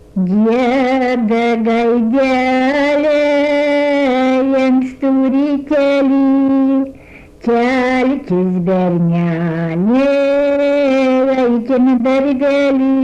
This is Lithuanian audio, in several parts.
Gieda gaidelė, jiems turi keli, kelkis bernelė, eikim darbelį.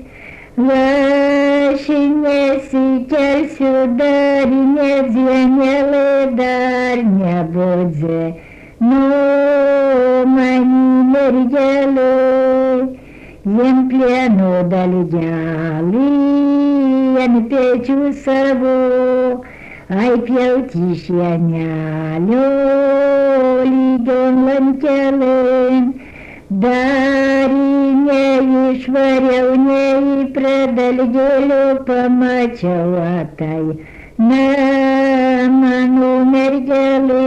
Aš nesikelsiu dar, nedzienėlė dar nebodze, nu mani mergelė, jiem plieno dalgelį ant pečių savo, ai pjauti šienelio lygion lankelėn. Dar neišvariau, nei prie dalgėlių pamačiau atai, na mano mergelė,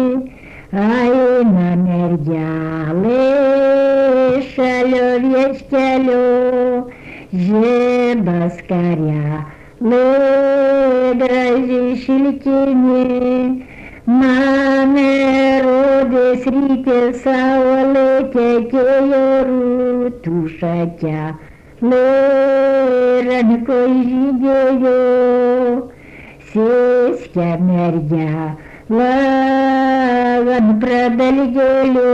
aina mergelė, šalio vieškelio, žiebas karelė, graži šilkinė. Man rodės ryte saulė tekėjo rūtų šakelė, rankoj žydėjo, sėskia mergelė ant pradalgėlių,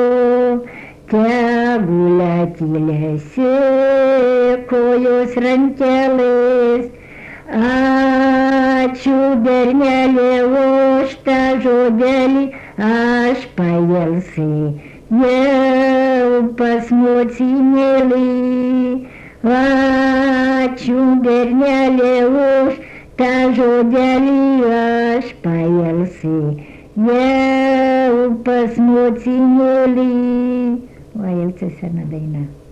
tegul atylėsi kojos rankelės. Ačiū bernelė už tą žodelį, aš pailsi jau pas mocinėlį. Ačiū bernelė už tą žodelį, aš pailsi jau pas mocinėlį. O jau čia sena daina.